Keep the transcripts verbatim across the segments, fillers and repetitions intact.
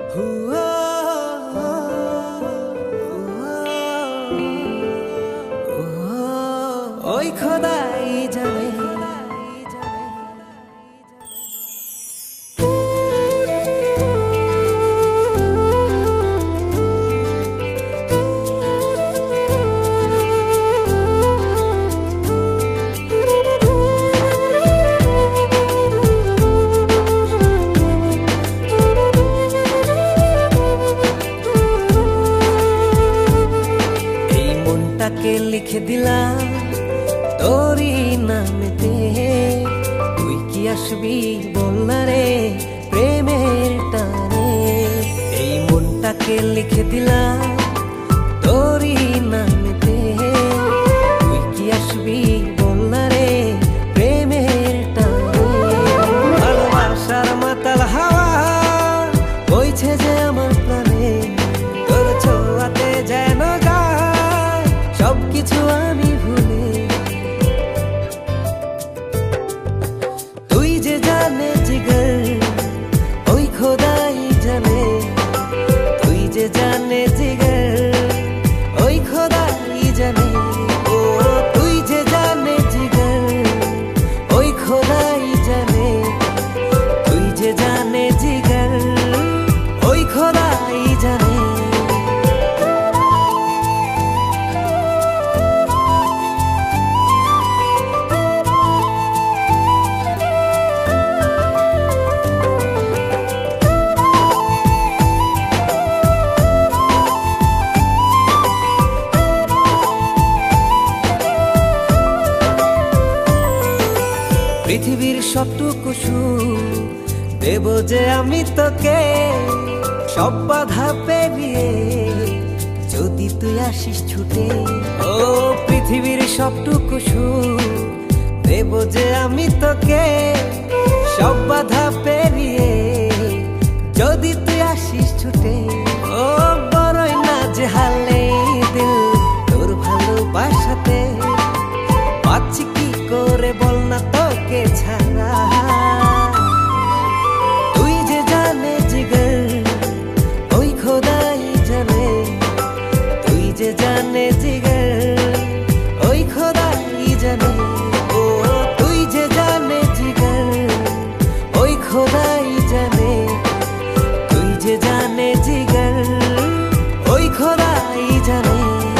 ওই খোদাই জানে। তাকে লিখে দিলাম তোরই নামেতে, তুই কি আসবি বলনা রে প্রেমের টানে। এই মনটাকে লিখে দিলাম তোরই নামেতে, তুই কি আসবি বলনা রে প্রেমের টানে। ভালোবাসার মাতাল হাওয়া বইছে যে আমার প্রাণে, তোর ছোঁয়াতে যেন সবকিছু আমি ভুলে। তুই যে জানে জিগর ওই খোদাই জানে, তুই যে জানে জিগর ওই খোদাই জানে। ও তুই যে জানে জিগর ওই খোদাই জানে, তুই যে জানে জিগর ওই খোদাই জানে। পৃথিবীর সবটুকু সুখ দেব যে আমি তোকে, সব বাধা পেরিয়ে যদি তুই আসিস ছুটে। ও পৃথিবীর সবটুকু সুখ দেব যে আমি তোকে, সব বাধা পেরিয়ে যদি তুই আসিস ছুটে। ও বড়ই না যে হালে দিল তোর ভালোবাসাতে, পাচ্ছি কি করে বল না তোকে ছাড়া। তুই যে জানে জিগর ওই খোদাই জানে, তুই যে জানে জিগর ওই খোদাই জানে। ও তুই যে জানে জিগর ওই খোদাই জানে, তুই যে জানে জিগর ওই খোদাই জানে।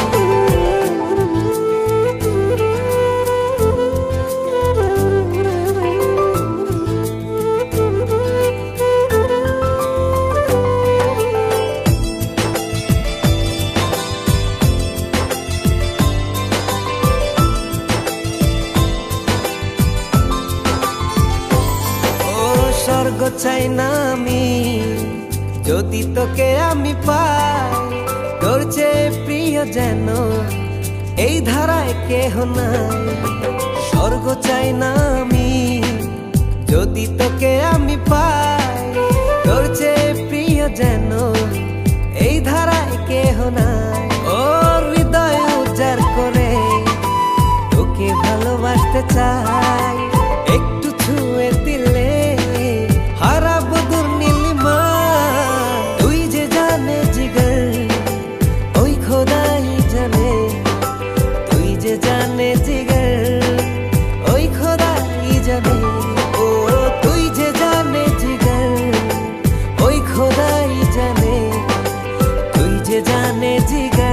স্বর্গ চাই না আমি যদি তোকে আমি পাই, তোর চেয়ে প্রিয় যেন এই ধারায় কেহ নাই। স্বর্গ চাই না আমি যদি তোকে আমি পাই, তোর চেয়ে প্রিয় যেন এই ধারায় কেহ নাই। ও হৃদয় উজাড় করে তোকে ভালোবাসতে চাই, একটু ছুঁয়ে দিলে হারাবো দূর নীলিমা। তুই যে জানে জিগর ওই খোদাই জানে, তুই যে জানে জিগর ওই খোদাই জানে। ও তুই যে জানে জিগর ওই খোদাই জানে, তুই যে জানে জিগর